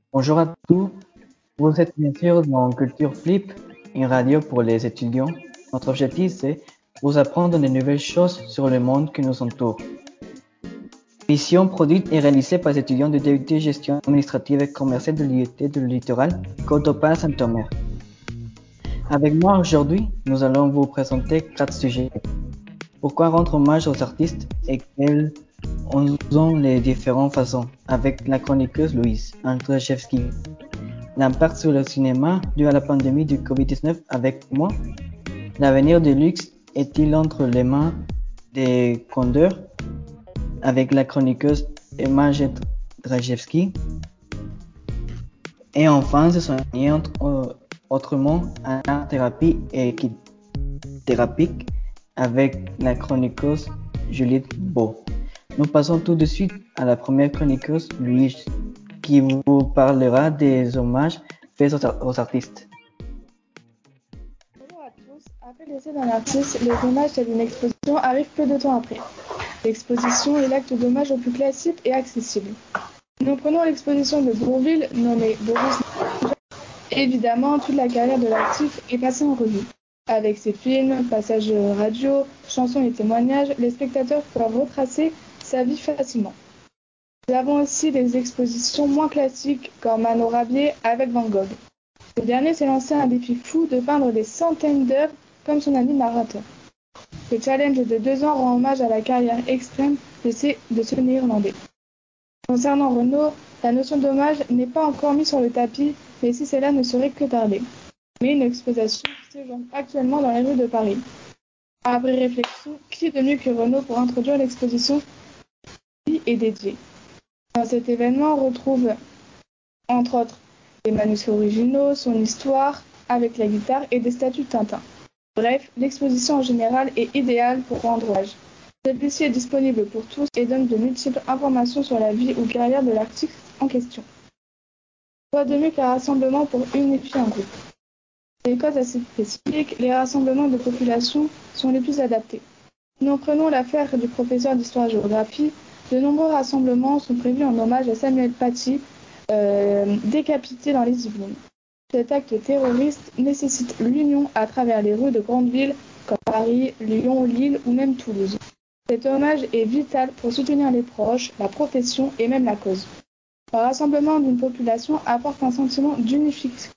Bonjour à tous, vous êtes bien sûr dans Culture Flip, une radio pour les étudiants. Notre objectif c'est vous apprendre de nouvelles choses sur le monde qui nous entoure. Mission produite et réalisée par les étudiants de DUT Gestion administrative et commerciale de l'IUT de Littoral, Côte-d'Opale-Saint-Omer. Avec moi aujourd'hui, nous allons vous présenter 4 sujets. Pourquoi rendre hommage aux artistes et quelles en sont les différentes façons, avec la chroniqueuse Louise Andrzejewski. L'impact sur le cinéma dû à la pandémie du Covid-19 avec moi. L'avenir du luxe est-il entre les mains des condeurs avec la chroniqueuse Emma Drajewski. Et enfin, se soigner autrement en art thérapie et équithérapie avec la chroniqueuse Juliette Beau. Nous passons tout de suite à la première chroniqueuse, Louise, qui vous parlera des hommages faits aux artistes. Bonjour à tous. Après le décès d'un artiste, les hommages tels une exposition arrivent peu de temps après. L'exposition est l'acte d'hommage au plus classique et accessible. Nous prenons l'exposition de Bourvil, nommée Boris. Évidemment, toute la carrière de l'artiste est passée en revue. Avec ses films, passages radio, chansons et témoignages, les spectateurs peuvent retracer sa vie facilement. Nous avons aussi des expositions moins classiques comme Mano Rabier avec Van Gogh. Ce dernier s'est lancé un défi fou de peindre des centaines d'œuvres comme son ami narrateur. Ce challenge de 2 ans rend hommage à la carrière extrême de ce néerlandais. Concernant Renoir, la notion d'hommage n'est pas encore mise sur le tapis, mais si cela ne serait que tardé. Mais une exposition séjourne actuellement dans les rues de Paris. Après réflexion, qui de mieux que Renoir pour introduire l'exposition qui est dédiée. Dans cet événement, on retrouve entre autres des manuscrits originaux, son histoire avec la guitare et des statues de Tintin. Bref, l'exposition en général est idéale pour rendre hommage. Celle-ci est disponible pour tous et donne de multiples informations sur la vie ou carrière de l'artiste en question. Quoi de mieux qu'un rassemblement pour unifier un groupe? Pour des causes assez spécifiques, les rassemblements de population sont les plus adaptés. Si nous prenons l'affaire du professeur d'histoire-géographie, de nombreux rassemblements sont prévus en hommage à Samuel Paty, décapité dans les Yvelines. Cet acte terroriste nécessite l'union à travers les rues de grandes villes comme Paris, Lyon, Lille ou même Toulouse. Cet hommage est vital pour soutenir les proches, la profession et même la cause. Le rassemblement d'une population apporte un sentiment d'unification.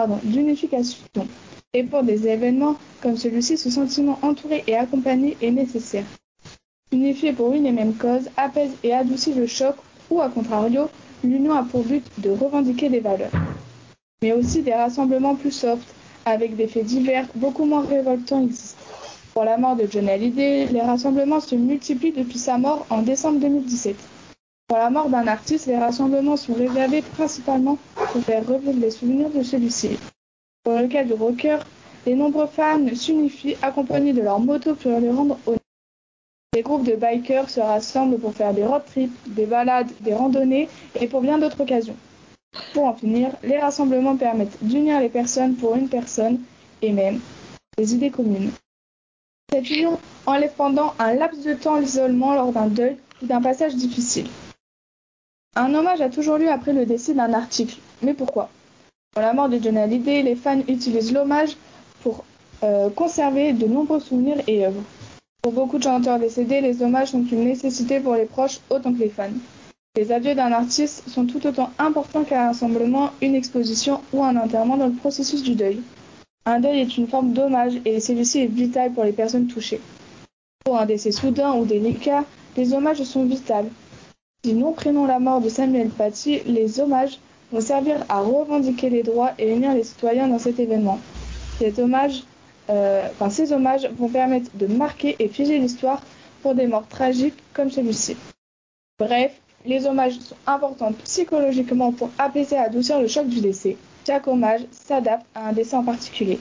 Et pour des événements comme celui-ci, ce sentiment entouré et accompagné est nécessaire. Unifié pour une et même cause, apaise et adoucit le choc ou, à contrario, l'union a pour but de revendiquer des valeurs. Mais aussi des rassemblements plus soft, avec des faits divers beaucoup moins révoltants existent. Pour la mort de Johnny Hallyday, les rassemblements se multiplient depuis sa mort en décembre 2017. Pour la mort d'un artiste, les rassemblements sont réservés principalement pour faire revivre les souvenirs de celui-ci. Pour le cas du rocker, les nombreux fans s'unifient accompagnés de leurs motos pour lui rendre honneur. Des groupes de bikers se rassemblent pour faire des road trips, des balades, des randonnées et pour bien d'autres occasions. Pour en finir, les rassemblements permettent d'unir les personnes pour une personne et même des idées communes. Cette union enlève pendant un laps de temps l'isolement lors d'un deuil ou d'un passage difficile. Un hommage a toujours lieu après le décès d'un article. Mais pourquoi? Pour la mort de Johnny Hallyday, les fans utilisent l'hommage pour conserver de nombreux souvenirs et œuvres. Pour beaucoup de chanteurs décédés, les hommages sont une nécessité pour les proches autant que les fans. Les adieux d'un artiste sont tout autant importants qu'un rassemblement, une exposition ou un enterrement dans le processus du deuil. Un deuil est une forme d'hommage et celui-ci est vital pour les personnes touchées. Pour un décès soudain ou délicat, les hommages sont vitaux. Si nous prenons la mort de Samuel Paty, les hommages vont servir à revendiquer les droits et unir les citoyens dans cet événement. Ces hommages vont permettre de marquer et figer l'histoire pour des morts tragiques comme celui-ci. Bref, les hommages sont importants psychologiquement pour apaiser et adoucir le choc du décès. Chaque hommage s'adapte à un décès en particulier.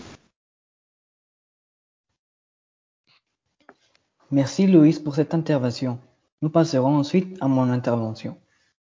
Merci Louise pour cette intervention. Nous passerons ensuite à mon intervention.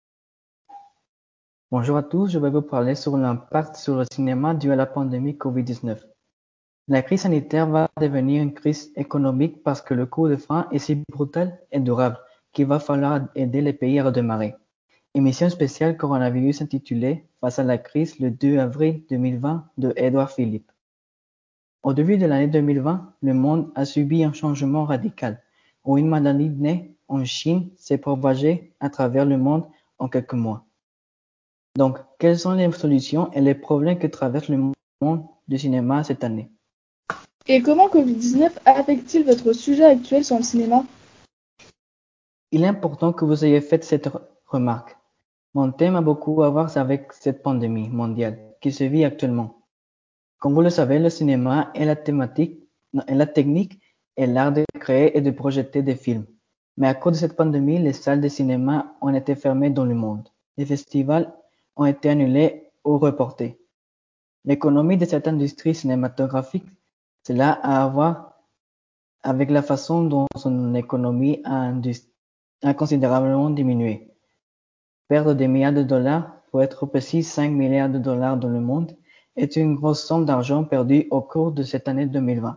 Bonjour à tous, je vais vous parler sur l'impact sur le cinéma dû à la pandémie Covid-19. La crise sanitaire va devenir une crise économique parce que le coup de frein est si brutal et durable qu'il va falloir aider les pays à redémarrer. Émission spéciale coronavirus intitulée Face à la crise le 2 avril 2020 de Édouard Philippe. Au début de l'année 2020, le monde a subi un changement radical, où une maladie née en Chine s'est propagée à travers le monde en quelques mois. Donc, quelles sont les solutions et les problèmes que traverse le monde du cinéma cette année? Et comment Covid-19 affecte-t-il votre sujet actuel sur le cinéma? Il est important que vous ayez fait cette remarque. Mon thème a beaucoup à voir avec cette pandémie mondiale qui se vit actuellement. Comme vous le savez, le cinéma est la technique et l'art de créer et de projeter des films. Mais à cause de cette pandémie, les salles de cinéma ont été fermées dans le monde. Les festivals ont été annulés ou reportés. L'économie de cette industrie cinématographique, cela a à voir avec la façon dont son économie a considérablement diminué. Perdre des milliards de dollars, pour être précis 5 milliards de dollars dans le monde, est une grosse somme d'argent perdue au cours de cette année 2020.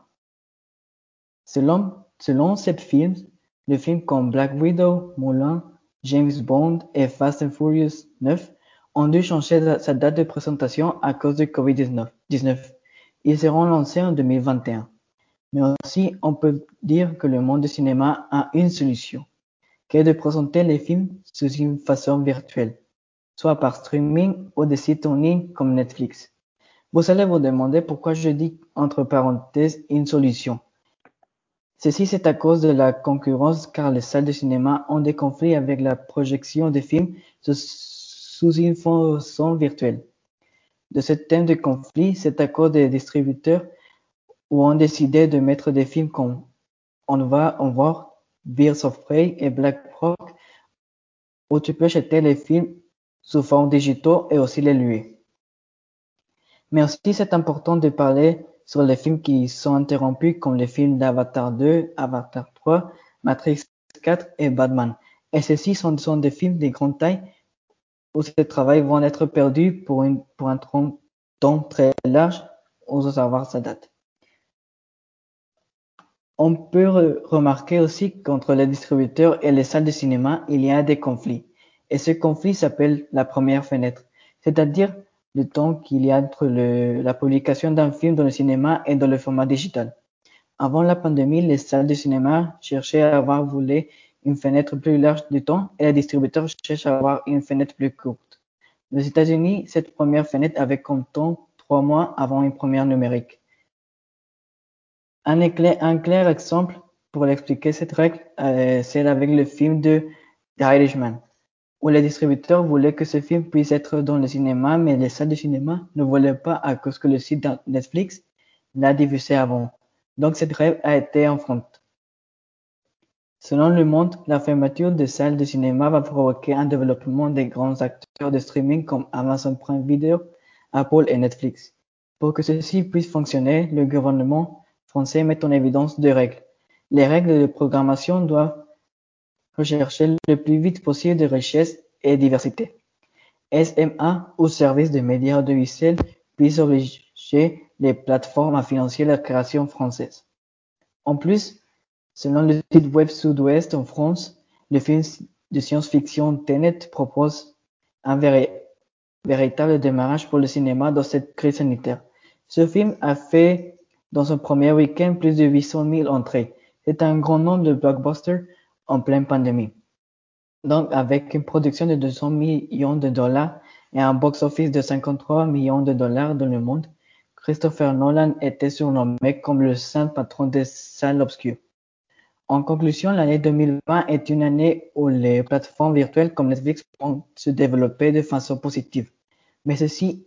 Selon ces films, les films comme Black Widow, Mulan, James Bond et Fast and Furious 9 ont dû changer sa date de présentation à cause de Covid-19. Ils seront lancés en 2021. Mais aussi, on peut dire que le monde du cinéma a une solution, qui est de présenter les films sous une façon virtuelle, soit par streaming ou des sites en ligne comme Netflix. Vous allez vous demander pourquoi je dis entre parenthèses une solution. Ceci c'est à cause de la concurrence car les salles de cinéma ont des conflits avec la projection des films sous une façon virtuelle. De ce thème de conflit, c'est à cause des distributeurs où ont décidé de mettre des films comme On va voir Birds of Prey et Black Rock où tu peux acheter les films sous forme digitaux et aussi les louer. Mais aussi c'est important de parler sur les films qui sont interrompus comme les films d'Avatar 2, Avatar 3, Matrix 4 et Batman. Et ceux-ci sont des films de grande taille où ces travaux vont être perdus pour un temps très large sans savoir sa date. On peut remarquer aussi qu'entre les distributeurs et les salles de cinéma, il y a des conflits. Et ce conflit s'appelle la première fenêtre, c'est-à-dire le temps qu'il y a entre la publication d'un film dans le cinéma et dans le format digital. Avant la pandémie, les salles de cinéma cherchaient à avoir voulu une fenêtre plus large de temps et les distributeurs cherchent à avoir une fenêtre plus courte. Aux États-Unis, cette première fenêtre avait comme temps 3 mois avant une première numérique. Un clair exemple pour expliquer cette règle, c'est avec le film de The Irishman, où les distributeurs voulaient que ce film puisse être dans le cinéma, mais les salles de cinéma ne voulaient pas à cause que le site Netflix l'a diffusé avant. Donc cette règle a été enfreinte. Selon Le Monde, la fermeture des salles de cinéma va provoquer un développement des grands acteurs de streaming comme Amazon Prime Video, Apple et Netflix. Pour que ceci puisse fonctionner, le gouvernement français met en évidence 2 règles. Les règles de programmation doivent rechercher le plus vite possible de richesse et diversité. SMA, ou service de médias audiovisuels, puisse obliger les plateformes à financer la création française. En plus, selon le site web Sud-Ouest en France, le film de science-fiction Tenet propose un véritable démarrage pour le cinéma dans cette crise sanitaire. Ce film a fait dans son premier week-end plus de 800 000 entrées. C'est un grand nombre de blockbusters en pleine pandémie. Donc, avec une production de 200 millions de dollars et un box-office de 53 millions de dollars dans le monde, Christopher Nolan était surnommé comme le saint patron des salles obscures. En conclusion, l'année 2020 est une année où les plateformes virtuelles comme Netflix vont se développer de façon positive. Mais ceci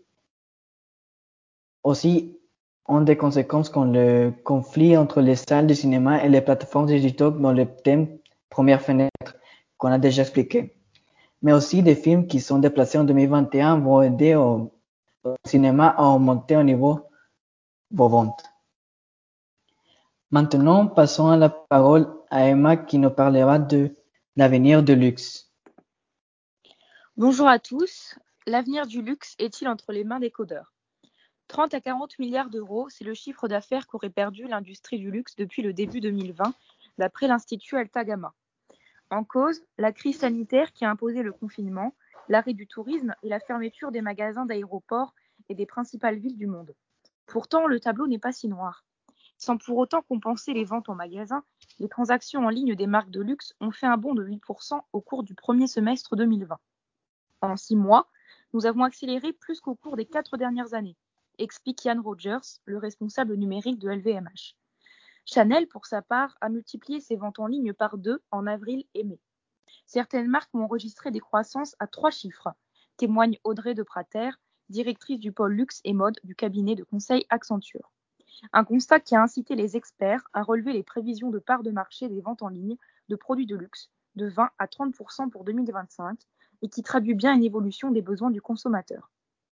aussi ont des conséquences comme le conflit entre les salles de cinéma et les plateformes digitales dans le thème première fenêtre qu'on a déjà expliqué. Mais aussi des films qui sont déplacés en 2021 vont aider au cinéma à augmenter au niveau vos ventes. Maintenant, passons à la parole à Emma qui nous parlera de l'avenir du luxe. Bonjour à tous. L'avenir du luxe est-il entre les mains des codeurs? 30 à 40 milliards d'euros, c'est le chiffre d'affaires qu'aurait perdu l'industrie du luxe depuis le début 2020, d'après l'Institut Altagamma. En cause, la crise sanitaire qui a imposé le confinement l'arrêt du tourisme et la fermeture des magasins d'aéroports et des principales villes du monde. Pourtant, le tableau n'est pas si noir. Sans pour autant compenser les ventes en magasin, les transactions en ligne des marques de luxe ont fait un bond de 8% au cours du premier semestre 2020. En 6 mois, nous avons accéléré plus qu'au cours des 4 dernières années, explique Ian Rogers, le responsable numérique de LVMH. Chanel, pour sa part, a multiplié ses ventes en ligne par 2 en avril et mai. Certaines marques ont enregistré des croissances à 3 chiffres, témoigne Audrey de Prater, directrice du pôle luxe et mode du cabinet de conseil Accenture. Un constat qui a incité les experts à relever les prévisions de part de marché des ventes en ligne de produits de luxe de 20 à 30% pour 2025 et qui traduit bien une évolution des besoins du consommateur.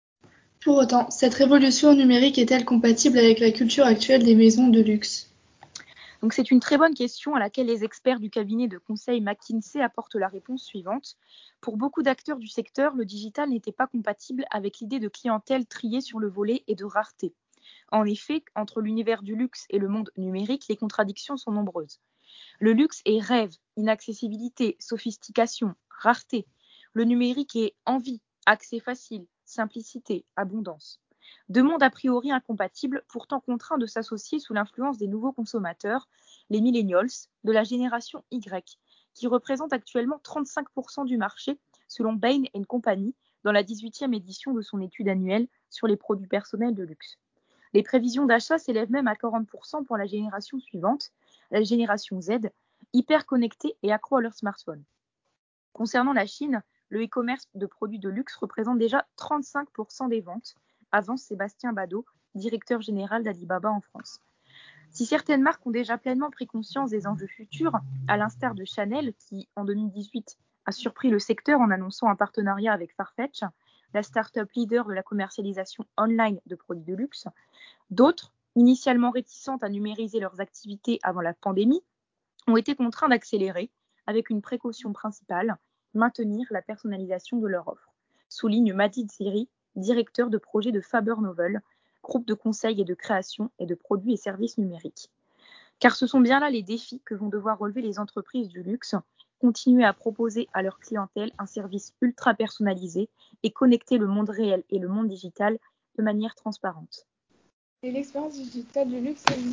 Pour autant, cette révolution numérique est-elle compatible avec la culture actuelle des maisons de luxe ? Donc c'est une très bonne question à laquelle les experts du cabinet de conseil McKinsey apportent la réponse suivante. Pour beaucoup d'acteurs du secteur, le digital n'était pas compatible avec l'idée de clientèle triée sur le volet et de rareté. En effet, entre l'univers du luxe et le monde numérique, les contradictions sont nombreuses. Le luxe est rêve, inaccessibilité, sophistication, rareté. Le numérique est envie, accès facile, simplicité, abondance. Deux mondes a priori incompatibles, pourtant contraints de s'associer sous l'influence des nouveaux consommateurs, les millennials, de la génération Y, qui représentent actuellement 35% du marché, selon Bain & Company, dans la 18e édition de son étude annuelle sur les produits personnels de luxe. Les prévisions d'achat s'élèvent même à 40% pour la génération suivante, la génération Z, hyper connectée et accro à leur smartphone. Concernant la Chine, le e-commerce de produits de luxe représente déjà 35% des ventes, avance Sébastien Badeau, directeur général d'Alibaba en France. Si certaines marques ont déjà pleinement pris conscience des enjeux futurs, à l'instar de Chanel, qui en 2018 a surpris le secteur en annonçant un partenariat avec Farfetch, la start-up leader de la commercialisation online de produits de luxe, d'autres, initialement réticentes à numériser leurs activités avant la pandémie, ont été contraints d'accélérer avec une précaution principale, maintenir la personnalisation de leur offre, souligne Majid Ziri, directeur de projet de Faber Novel, groupe de conseil et de création et de produits et services numériques. Car ce sont bien là les défis que vont devoir relever les entreprises du luxe, continuer à proposer à leur clientèle un service ultra personnalisé et connecter le monde réel et le monde digital de manière transparente. Et l'expérience digitale du luxe existe-t-elle ?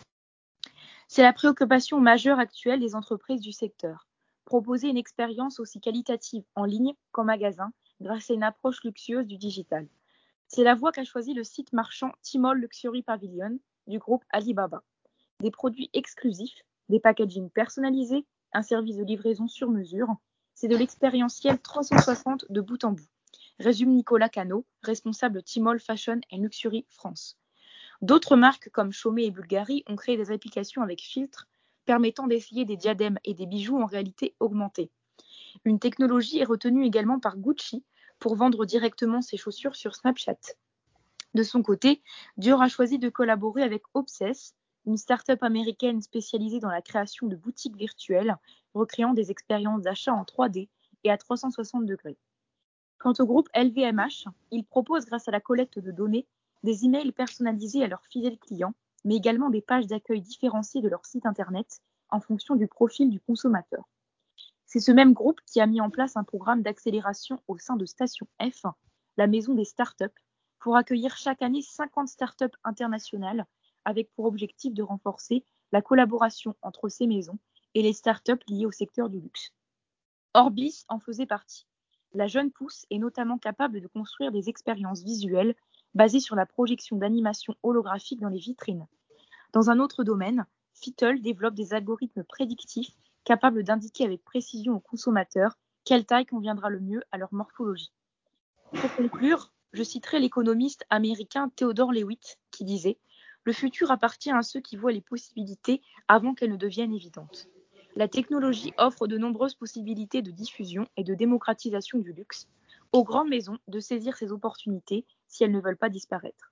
C'est la préoccupation majeure actuelle des entreprises du secteur. Proposer une expérience aussi qualitative en ligne qu'en magasin grâce à une approche luxueuse du digital. C'est la voie qu'a choisi le site marchand Tmall Luxury Pavilion du groupe Alibaba. Des produits exclusifs, des packagings personnalisés, un service de livraison sur mesure, c'est de l'expérientiel 360 de bout en bout, résume Nicolas Cano, responsable Tmall Fashion & Luxury France. D'autres marques comme Chaumet et Bulgari ont créé des applications avec filtres permettant d'essayer des diadèmes et des bijoux en réalité augmentée. Une technologie est retenue également par Gucci pour vendre directement ses chaussures sur Snapchat. De son côté, Dior a choisi de collaborer avec Obsess, une start-up américaine spécialisée dans la création de boutiques virtuelles, recréant des expériences d'achat en 3D et à 360 degrés. Quant au groupe LVMH, il propose grâce à la collecte de données des emails personnalisés à leurs fidèles clients, mais également des pages d'accueil différenciées de leur site internet en fonction du profil du consommateur. C'est ce même groupe qui a mis en place un programme d'accélération au sein de Station F, la maison des startups, pour accueillir chaque année 50 startups internationales avec pour objectif de renforcer la collaboration entre ces maisons et les startups liées au secteur du luxe. Orbis en faisait partie. La jeune pousse est notamment capable de construire des expériences visuelles basées sur la projection d'animations holographiques dans les vitrines. Dans un autre domaine, Fittle développe des algorithmes prédictifs capables d'indiquer avec précision aux consommateurs quelle taille conviendra le mieux à leur morphologie. Pour conclure, je citerai l'économiste américain Theodore Levitt qui disait « Le futur appartient à ceux qui voient les possibilités avant qu'elles ne deviennent évidentes ». La technologie offre de nombreuses possibilités de diffusion et de démocratisation du luxe, aux grandes maisons de saisir ces opportunités si elles ne veulent pas disparaître.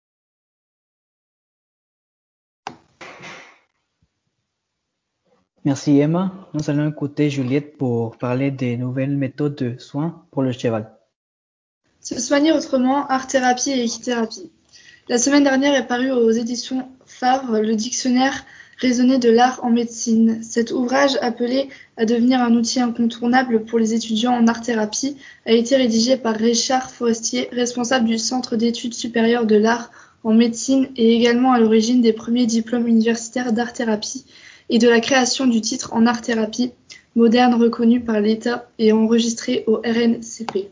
Merci Emma. Nous allons écouter Juliette pour parler des nouvelles méthodes de soins pour le cheval. Se soigner autrement, art-thérapie et équithérapie. La semaine dernière est paru aux éditions Favre le dictionnaire Raisonner de l'art en médecine. Cet ouvrage, appelé à devenir un outil incontournable pour les étudiants en art-thérapie, a été rédigé par Richard Forestier, responsable du Centre d'études supérieures de l'art en médecine et également à l'origine des premiers diplômes universitaires d'art-thérapie et de la création du titre en art-thérapie moderne reconnu par l'État et enregistré au RNCP.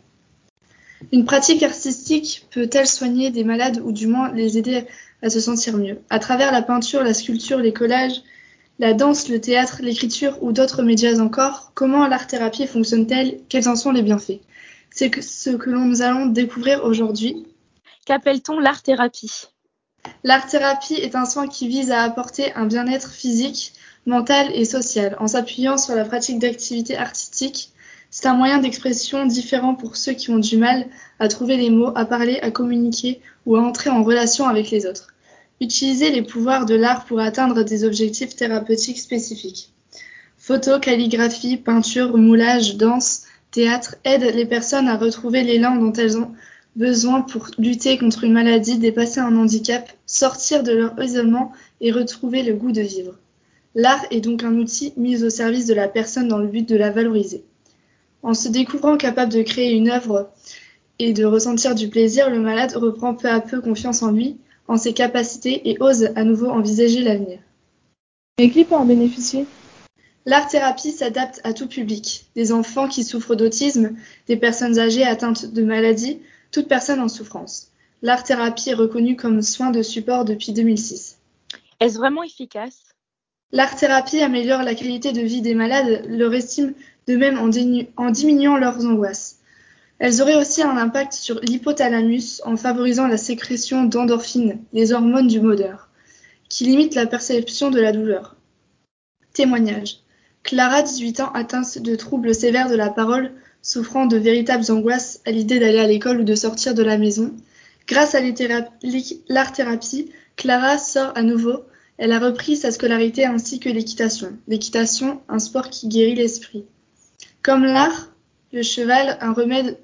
Une pratique artistique peut-elle soigner des malades ou du moins les aider à se sentir mieux? À travers la peinture, la sculpture, les collages, la danse, le théâtre, l'écriture ou d'autres médias encore, comment l'art-thérapie fonctionne-t-elle? Quels en sont les bienfaits? C'est ce que nous allons découvrir aujourd'hui. Qu'appelle-t-on l'art-thérapie? L'art-thérapie est un soin qui vise à apporter un bien-être physique, mental et social en s'appuyant sur la pratique d'activités artistiques. C'est un moyen d'expression différent pour ceux qui ont du mal à trouver les mots, à parler, à communiquer ou à entrer en relation avec les autres. Utiliser les pouvoirs de l'art pour atteindre des objectifs thérapeutiques spécifiques. Photo, calligraphie, peinture, moulage, danse, théâtre aident les personnes à retrouver l'élan dont elles ont besoin pour lutter contre une maladie, dépasser un handicap, sortir de leur isolement et retrouver le goût de vivre. L'art est donc un outil mis au service de la personne dans le but de la valoriser. En se découvrant capable de créer une œuvre et de ressentir du plaisir, le malade reprend peu à peu confiance en lui, en ses capacités et ose à nouveau envisager l'avenir. Mais qui peut en bénéficier? L'art-thérapie s'adapte à tout public, des enfants qui souffrent d'autisme, des personnes âgées atteintes de maladies, toute personne en souffrance. L'art-thérapie est reconnue comme soin de support depuis 2006. Est-ce vraiment efficace? L'art-thérapie améliore la qualité de vie des malades, leur estime de même en diminuant leurs angoisses. Elles auraient aussi un impact sur l'hypothalamus en favorisant la sécrétion d'endorphines, les hormones du bonheur, qui limitent la perception de la douleur. Témoignage. Clara, 18 ans, atteinte de troubles sévères de la parole, souffrant de véritables angoisses à l'idée d'aller à l'école ou de sortir de la maison. Grâce à l'art-thérapie, Clara sort à nouveau. Elle a repris sa scolarité ainsi que l'équitation. L'équitation, un sport qui guérit l'esprit. Comme l'art, le cheval est un remède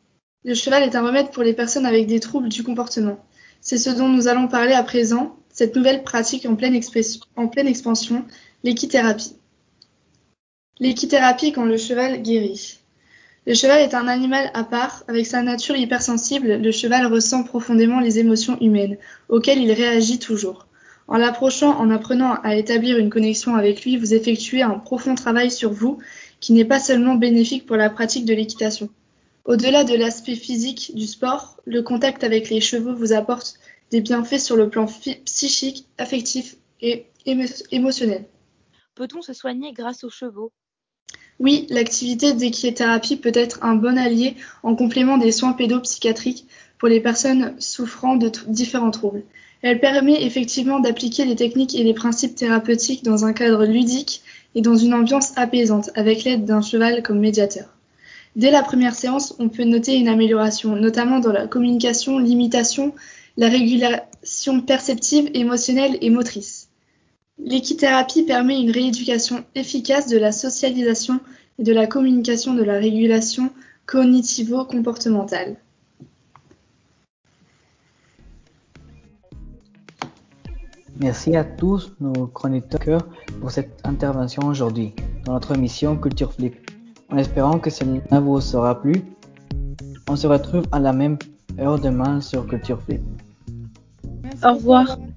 pour les personnes avec des troubles du comportement. C'est ce dont nous allons parler à présent, cette nouvelle pratique en pleine expansion, l'équithérapie. L'équithérapie quand le cheval guérit. Le cheval est un animal à part, avec sa nature hypersensible, le cheval ressent profondément les émotions humaines, auxquelles il réagit toujours. En l'approchant, en apprenant à établir une connexion avec lui, vous effectuez un profond travail sur vous, qui n'est pas seulement bénéfique pour la pratique de l'équitation. Au-delà de l'aspect physique du sport, le contact avec les chevaux vous apporte des bienfaits sur le plan psychique, affectif et émotionnel. Peut-on se soigner grâce aux chevaux? Oui, l'activité d'équithérapie peut être un bon allié en complément des soins pédopsychiatriques pour les personnes souffrant de différents troubles. Elle permet effectivement d'appliquer les techniques et les principes thérapeutiques dans un cadre ludique et dans une ambiance apaisante, avec l'aide d'un cheval comme médiateur. Dès la première séance, on peut noter une amélioration, notamment dans la communication, l'imitation, la régulation perceptive, émotionnelle et motrice. L'équithérapie permet une rééducation efficace de la socialisation et de la communication de la régulation cognitivo-comportementale. Merci à tous nos chroniqueurs pour cette intervention aujourd'hui dans notre émission Culture Flip. En espérant que cela vous aura plu, on se retrouve à la même heure demain sur Culture Flip. Merci. Au revoir.